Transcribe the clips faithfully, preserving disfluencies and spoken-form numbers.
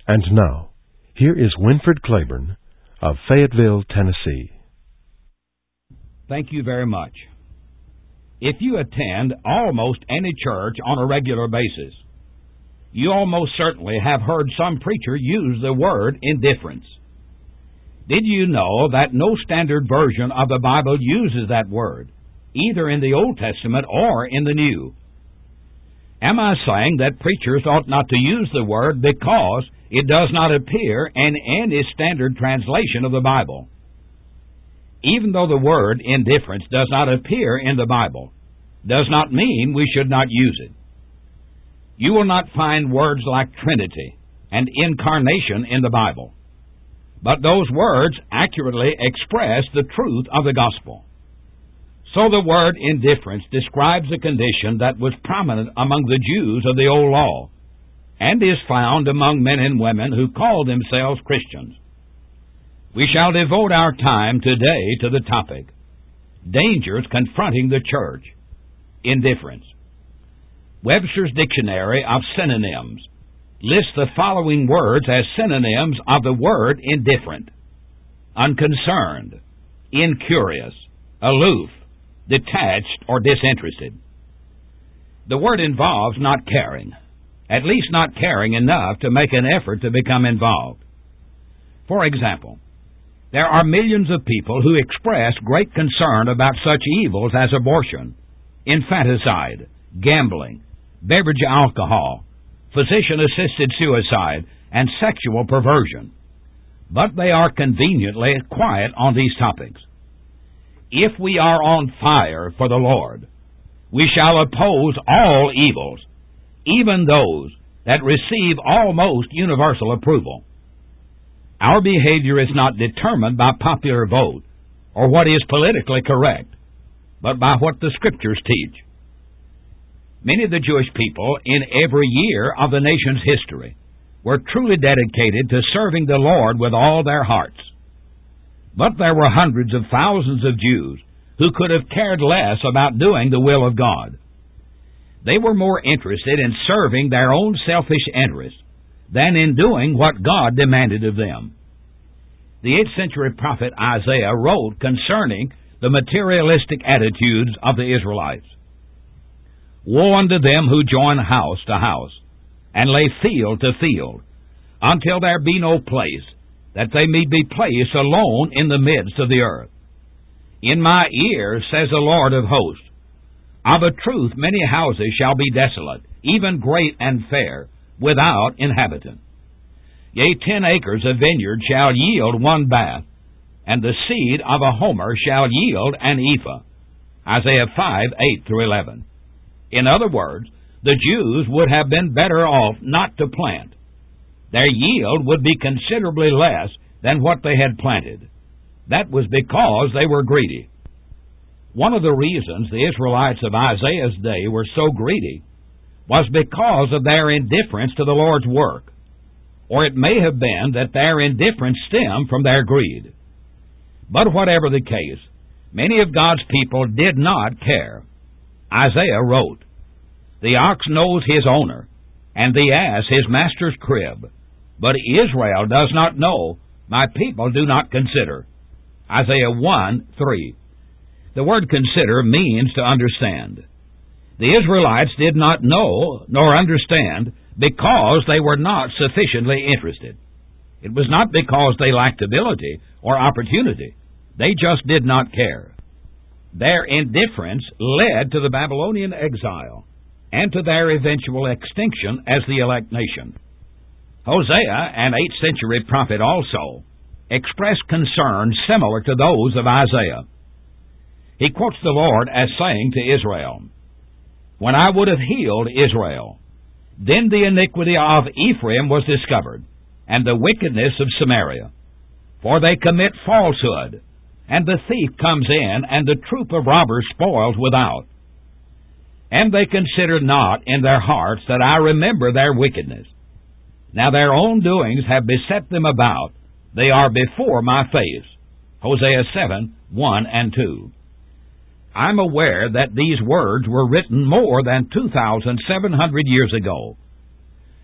And now, here is Winfred Claiborne of Fayetteville, Tennessee. Thank you very much. If you attend almost any church on a regular basis, you almost certainly have heard some preacher use the word indifference. Did you know that no standard version of the Bible uses that word, either in the Old Testament or in the New? Am I saying that preachers ought not to use the word because it does not appear in any standard translation of the Bible? Even though the word indifference does not appear in the Bible, does not mean we should not use it. You will not find words like Trinity and incarnation in the Bible, but those words accurately express the truth of the gospel. So the word indifference describes a condition that was prominent among the Jews of the Old Law, and is found among men and women who call themselves Christians. We shall devote our time today to the topic, Dangers Confronting the Church, Indifference. Webster's Dictionary of Synonyms lists the following words as synonyms of the word indifferent: unconcerned, incurious, aloof, detached, or disinterested. The word involves not caring, at least not caring enough to make an effort to become involved. For example, there are millions of people who express great concern about such evils as abortion, infanticide, gambling, beverage alcohol, physician-assisted suicide, and sexual perversion. But they are conveniently quiet on these topics. If we are on fire for the Lord, we shall oppose all evils, even those that receive almost universal approval. Our behavior is not determined by popular vote or what is politically correct, but by what the Scriptures teach. Many of the Jewish people in every year of the nation's history were truly dedicated to serving the Lord with all their hearts. But there were hundreds of thousands of Jews who could have cared less about doing the will of God. They were more interested in serving their own selfish interests than in doing what God demanded of them. The eighth century prophet Isaiah wrote concerning the materialistic attitudes of the Israelites. Woe unto them who join house to house, and lay field to field, until there be no place, that they may be placed alone in the midst of the earth. In my ear, says the Lord of hosts, of a truth many houses shall be desolate, even great and fair, without inhabitant. Yea, ten acres of vineyard shall yield one bath, and the seed of a homer shall yield an ephah. Isaiah five, eight through eleven. In other words, the Jews would have been better off not to plant. Their yield would be considerably less than what they had planted. That was because they were greedy. One of the reasons the Israelites of Isaiah's day were so greedy was because of their indifference to the Lord's work, or it may have been that their indifference stemmed from their greed. But whatever the case, many of God's people did not care. Isaiah wrote, The ox knows his owner, and the ass his master's crib, but Israel does not know, my people do not consider. Isaiah one, three. The word consider means to understand. The Israelites did not know nor understand because they were not sufficiently interested. It was not because they lacked ability or opportunity. They just did not care. Their indifference led to the Babylonian exile and to their eventual extinction as the elect nation. Hosea, an eighth century prophet also, expressed concerns similar to those of Isaiah. He quotes the Lord as saying to Israel, When I would have healed Israel, then the iniquity of Ephraim was discovered, and the wickedness of Samaria. For they commit falsehood, and the thief comes in, and the troop of robbers spoils without. And they consider not in their hearts that I remember their wickedness. Now their own doings have beset them about. They are before my face. Hosea seven, one and two. I'm aware that these words were written more than two thousand seven hundred years ago.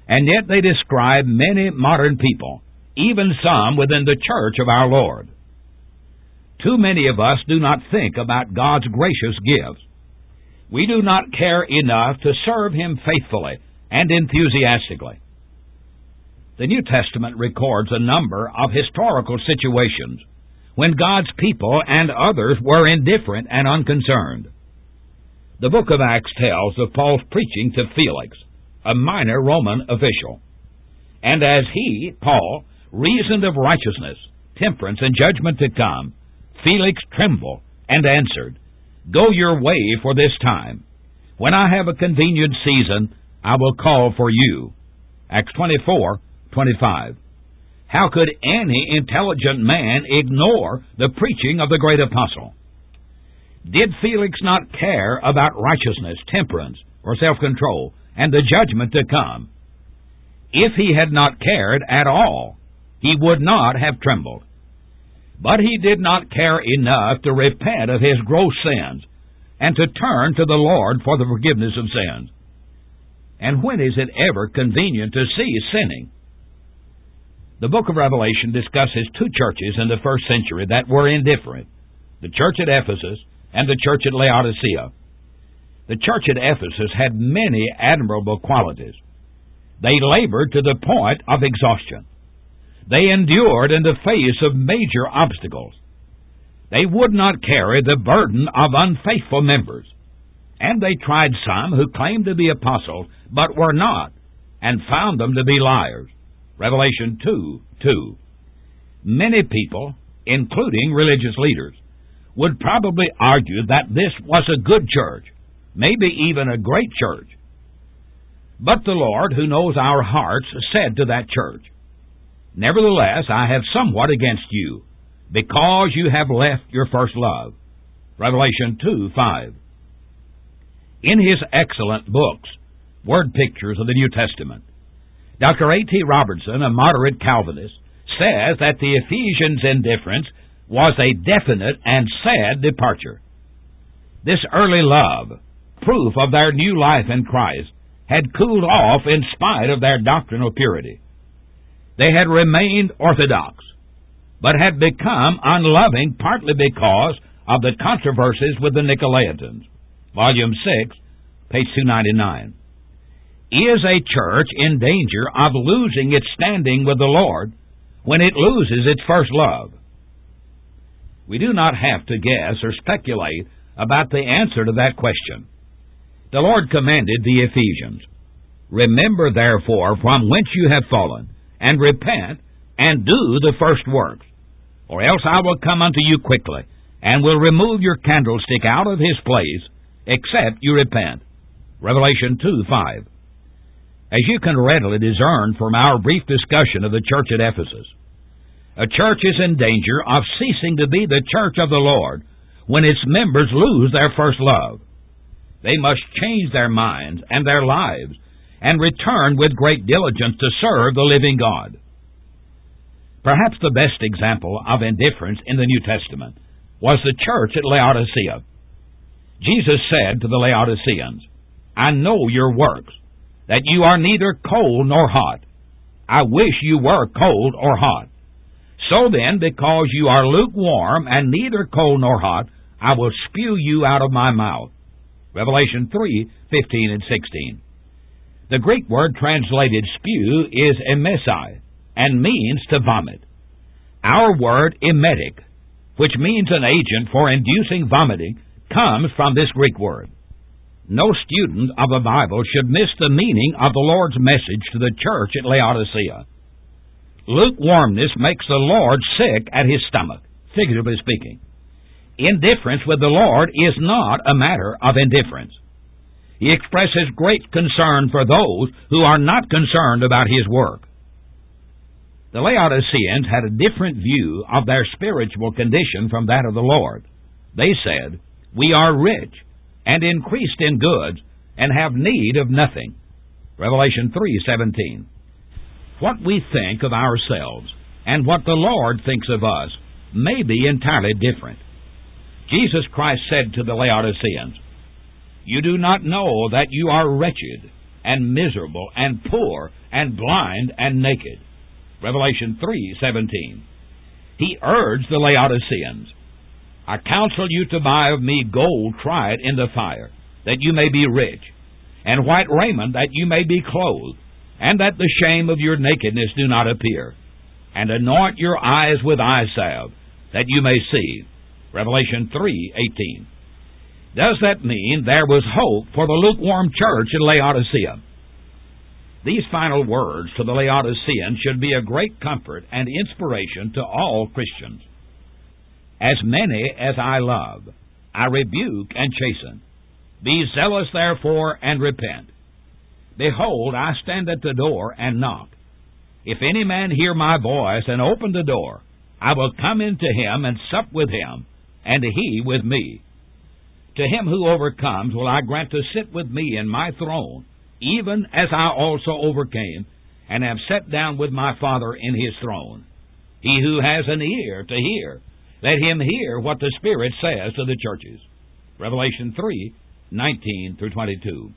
And yet they describe many modern people, even some within the church of our Lord. Too many of us do not think about God's gracious gifts. We do not care enough to serve Him faithfully and enthusiastically. The New Testament records a number of historical situations when God's people and others were indifferent and unconcerned. The book of Acts tells of Paul's preaching to Felix, a minor Roman official. And as he, Paul, reasoned of righteousness, temperance, and judgment to come, Felix trembled and answered, "Go your way for this time. When I have a convenient season, I will call for you." Acts twenty-four twenty-five. How could any intelligent man ignore the preaching of the great apostle? Did Felix not care about righteousness, temperance, or self-control, and the judgment to come? If he had not cared at all, he would not have trembled. But he did not care enough to repent of his gross sins and to turn to the Lord for the forgiveness of sins. And when is it ever convenient to cease sinning? The book of Revelation discusses two churches in the first century that were indifferent, the church at Ephesus and the church at Laodicea. The church at Ephesus had many admirable qualities. They labored to the point of exhaustion. They endured in the face of major obstacles. They would not carry the burden of unfaithful members. And they tried some who claimed to be apostles, but were not, and found them to be liars. Revelation two two. Many people, including religious leaders, would probably argue that this was a good church, maybe even a great church. But the Lord, who knows our hearts, said to that church, "Nevertheless, I have somewhat against you, because you have left your first love." Revelation two five. In his excellent books, Word Pictures of the New Testament, Doctor A T Robertson, a moderate Calvinist, says that the Ephesians' indifference was a definite and sad departure. This early love, proof of their new life in Christ, had cooled off in spite of their doctrinal purity. They had remained orthodox, but had become unloving partly because of the controversies with the Nicolaitans. Volume six, page two ninety-nine. Is a church in danger of losing its standing with the Lord when it loses its first love? We do not have to guess or speculate about the answer to that question. The Lord commanded the Ephesians, "Remember therefore from whence you have fallen, and repent, and do the first works, or else I will come unto you quickly, and will remove your candlestick out of his place, except you repent." Revelation two five. As you can readily discern from our brief discussion of the church at Ephesus, a church is in danger of ceasing to be the church of the Lord when its members lose their first love. They must change their minds and their lives and return with great diligence to serve the living God. Perhaps the best example of indifference in the New Testament was the church at Laodicea. Jesus said to the Laodiceans, "I know your works, that you are neither cold nor hot. I wish you were cold or hot. So then, because you are lukewarm and neither cold nor hot, I will spew you out of my mouth." Revelation three fifteen and sixteen. The Greek word translated spew is emesi, and means to vomit. Our word emetic, which means an agent for inducing vomiting, comes from this Greek word. No student of the Bible should miss the meaning of the Lord's message to the church at Laodicea. Lukewarmness makes the Lord sick at his stomach, figuratively speaking. Indifference with the Lord is not a matter of indifference. He expresses great concern for those who are not concerned about his work. The Laodiceans had a different view of their spiritual condition from that of the Lord. They said, "We are rich, and increased in goods, and have need of nothing." Revelation three seventeen. What we think of ourselves and what the Lord thinks of us may be entirely different. Jesus Christ said to the Laodiceans, "You do not know that you are wretched, and miserable, and poor, and blind, and naked. Revelation three seventeen. He urged the Laodiceans, I counsel you to buy of me gold tried in the fire, that you may be rich, and white raiment, that you may be clothed, and that the shame of your nakedness do not appear, and anoint your eyes with eye salve, that you may see. Revelation three eighteen. Does that mean there was hope for the lukewarm church in Laodicea? These final words to the Laodiceans should be a great comfort and inspiration to all Christians. As many as I love, I rebuke and chasten. Be zealous therefore and repent. Behold, I stand at the door and knock. If any man hear my voice and open the door, I will come into him and sup with him, and he with me. To him who overcomes will I grant to sit with me in my throne, even as I also overcame, and am set down with my Father in his throne. He who has an ear to hear, let him hear what the Spirit says to the churches. Revelation three nineteen through twenty-two.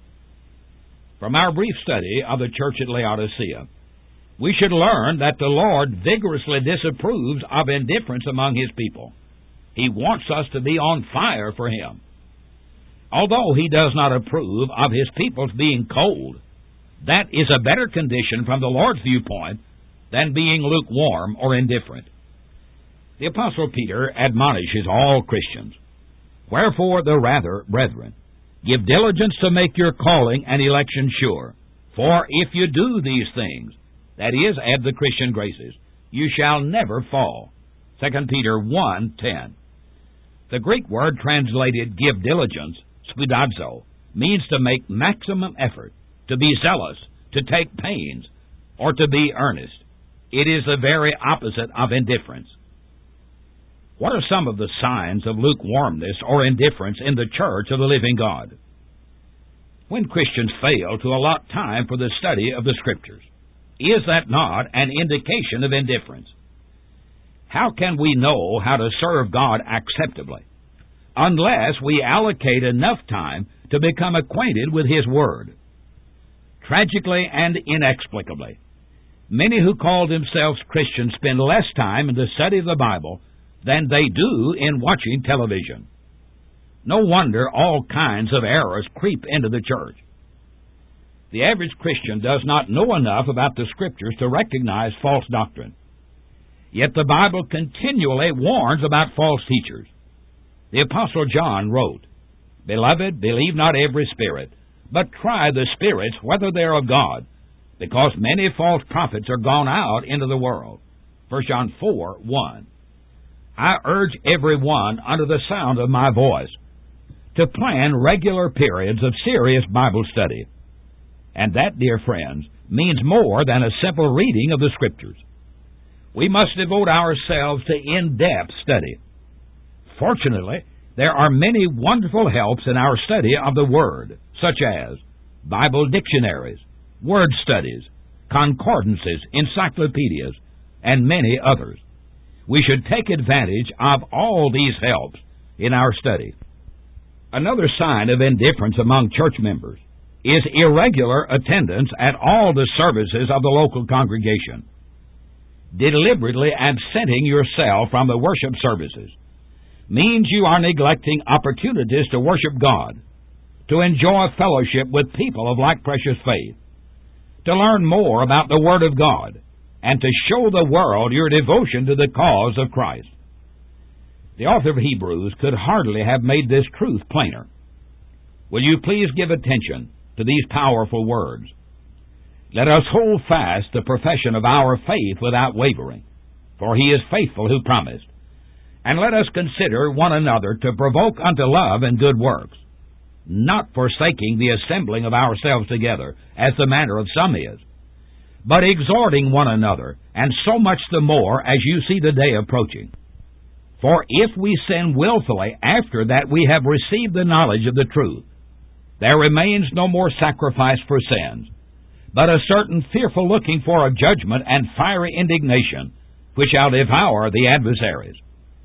From our brief study of the church at Laodicea, we should learn that the Lord vigorously disapproves of indifference among his people. He wants us to be on fire for him. Although he does not approve of his people's being cold, that is a better condition from the Lord's viewpoint than being lukewarm or indifferent. The Apostle Peter admonishes all Christians, Wherefore the rather, brethren, give diligence to make your calling and election sure. For if you do these things, that is, add the Christian graces, you shall never fall. Second Peter one ten. The Greek word translated give diligence, spoudazo, means to make maximum effort, to be zealous, to take pains, or to be earnest. It is the very opposite of indifference. What are some of the signs of lukewarmness or indifference in the church of the living God? When Christians fail to allot time for the study of the Scriptures, is that not an indication of indifference? How can we know how to serve God acceptably unless we allocate enough time to become acquainted with His Word? Tragically and inexplicably, many who call themselves Christians spend less time in the study of the Bible than they do in watching television. No wonder all kinds of errors creep into the church. The average Christian does not know enough about the Scriptures to recognize false doctrine. Yet the Bible continually warns about false teachers. The Apostle John wrote, Beloved, believe not every spirit, but try the spirits whether they are of God, because many false prophets are gone out into the world. First John four one. I urge every one under the sound of my voice to plan regular periods of serious Bible study. And that, dear friends, means more than a simple reading of the Scriptures. We must devote ourselves to in-depth study. Fortunately, there are many wonderful helps in our study of the Word, such as Bible dictionaries, word studies, concordances, encyclopedias, and many others. We should take advantage of all these helps in our study. Another sign of indifference among church members is irregular attendance at all the services of the local congregation. Deliberately absenting yourself from the worship services means you are neglecting opportunities to worship God, to enjoy fellowship with people of like precious faith, to learn more about the Word of God, and to show the world your devotion to the cause of Christ. The author of Hebrews could hardly have made this truth plainer. Will you please give attention to these powerful words? Let us hold fast the profession of our faith without wavering, for He is faithful who promised. And let us consider one another to provoke unto love and good works, not forsaking the assembling of ourselves together, as the manner of some is, but exhorting one another, and so much the more as you see the day approaching. For if we sin willfully after that we have received the knowledge of the truth, there remains no more sacrifice for sins, but a certain fearful looking for of judgment and fiery indignation, which shall devour the adversaries.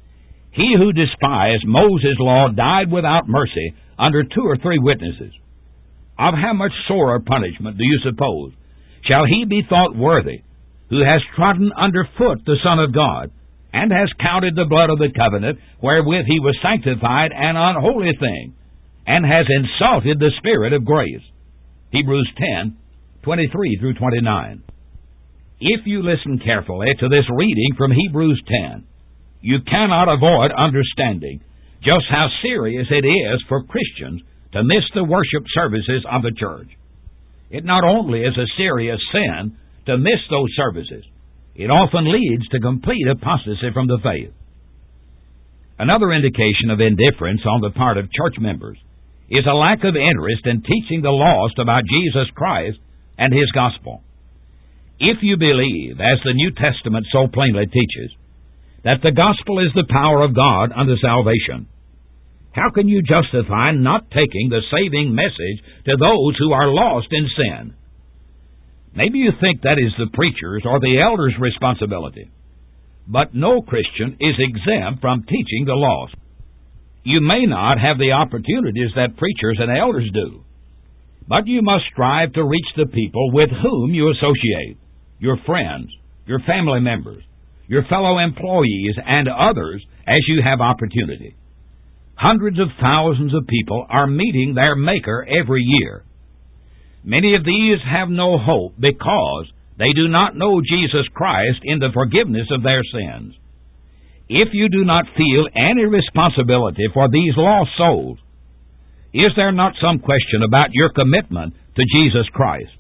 He who despised Moses' law died without mercy under two or three witnesses. Of how much sorer punishment do you suppose shall he be thought worthy, who has trodden under foot the Son of God, and has counted the blood of the covenant wherewith he was sanctified an unholy thing, and has insulted the Spirit of grace? Hebrews ten, twenty-three through twenty-nine. If you listen carefully to this reading from Hebrews ten, you cannot avoid understanding just how serious it is for Christians to miss the worship services of the church. It not only is a serious sin to miss those services, it often leads to complete apostasy from the faith. Another indication of indifference on the part of church members is a lack of interest in teaching the lost about Jesus Christ and His gospel. If you believe, as the New Testament so plainly teaches, that the gospel is the power of God unto salvation, how can you justify not taking the saving message to those who are lost in sin? Maybe you think that is the preacher's or the elder's responsibility, but no Christian is exempt from teaching the lost. You may not have the opportunities that preachers and elders do, but you must strive to reach the people with whom you associate, your friends, your family members, your fellow employees, and others as you have opportunity. Hundreds of thousands of people are meeting their Maker every year. Many of these have no hope because they do not know Jesus Christ in the forgiveness of their sins. If you do not feel any responsibility for these lost souls, is there not some question about your commitment to Jesus Christ?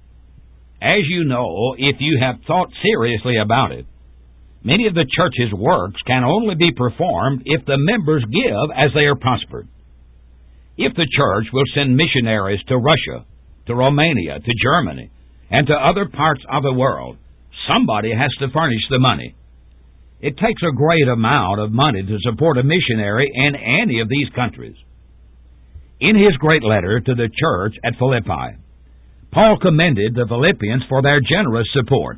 As you know, if you have thought seriously about it, many of the church's works can only be performed if the members give as they are prospered. If the church will send missionaries to Russia, to Romania, to Germany, and to other parts of the world, somebody has to furnish the money. It takes a great amount of money to support a missionary in any of these countries. In his great letter to the church at Philippi, Paul commended the Philippians for their generous support.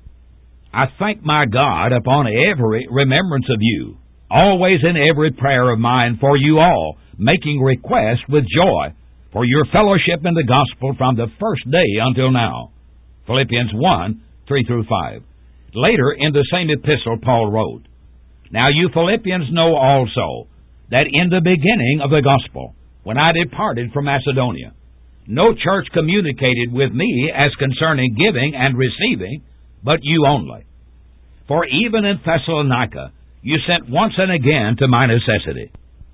I thank my God upon every remembrance of you, always in every prayer of mine for you all, making request with joy for your fellowship in the gospel from the first day until now. Philippians one, three through five. Later in the same epistle Paul wrote, Now you Philippians know also that in the beginning of the gospel, when I departed from Macedonia, no church communicated with me as concerning giving and receiving, but you only. For even in Thessalonica you sent once and again to my necessity.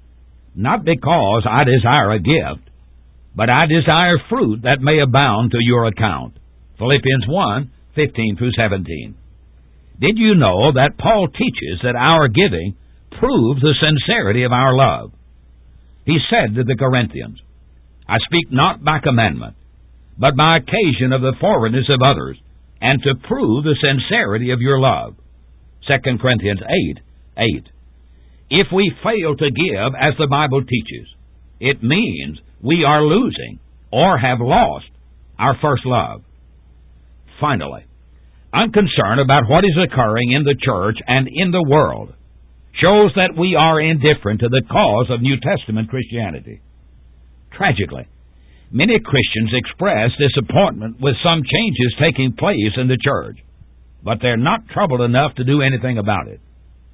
Not because I desire a gift, but I desire fruit that may abound to your account. Philippians one, fifteen through seventeen. Did you know that Paul teaches that our giving proves the sincerity of our love? He said to the Corinthians, I speak not by commandment, but by occasion of the forwardness of others, and to prove the sincerity of your love. Second Corinthians eight, eight. If we fail to give as the Bible teaches, it means we are losing or have lost our first love. Finally, unconcern about what is occurring in the church and in the world shows that we are indifferent to the cause of New Testament Christianity. Tragically, many Christians express disappointment with some changes taking place in the church, but they're not troubled enough to do anything about it.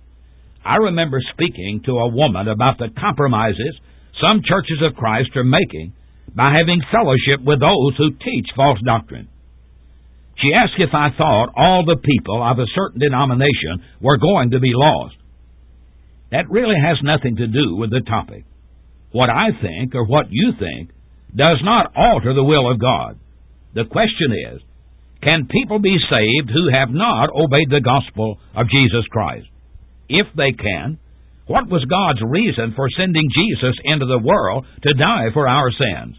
I remember speaking to a woman about the compromises some churches of Christ are making by having fellowship with those who teach false doctrine. She asked if I thought all the people of a certain denomination were going to be lost. That really has nothing to do with the topic. What I think or what you think does not alter the will of God. The question is, can people be saved who have not obeyed the gospel of Jesus Christ? If they can, what was God's reason for sending Jesus into the world to die for our sins?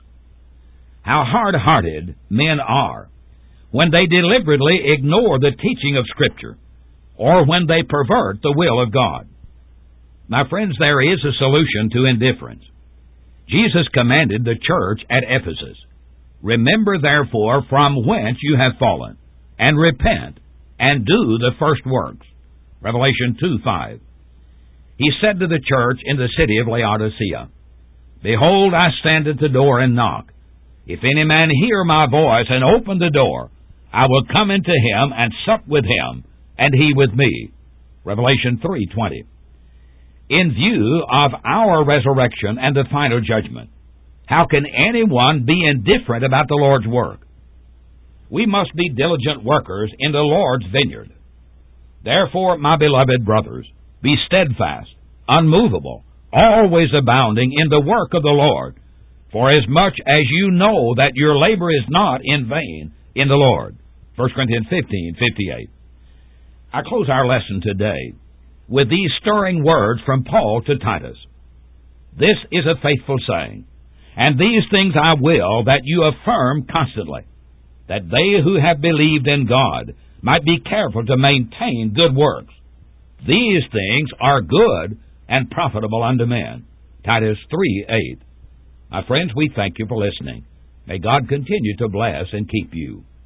How hard-hearted men are when they deliberately ignore the teaching of Scripture, or when they pervert the will of God. My friends, there is a solution to indifference. Jesus commanded the church at Ephesus, Remember therefore from whence you have fallen, and repent, and do the first works. Revelation two, five. He said to the church in the city of Laodicea, Behold, I stand at the door and knock. If any man hear my voice and open the door, I will come into him and sup with him, and he with me. Revelation three twenty. In view of our resurrection and the final judgment, how can anyone be indifferent about the Lord's work? We must be diligent workers in the Lord's vineyard. Therefore, my beloved brothers, be steadfast, unmovable, always abounding in the work of the Lord, for as much as you know that your labor is not in vain in the Lord. First Corinthians fifteen fifty-eight. I close our lesson today with these stirring words from Paul to Titus. This is a faithful saying, and these things I will that you affirm constantly, that they who have believed in God might be careful to maintain good works. These things are good and profitable unto men. Titus three eight. My friends, we thank you for listening. May God continue to bless and keep you.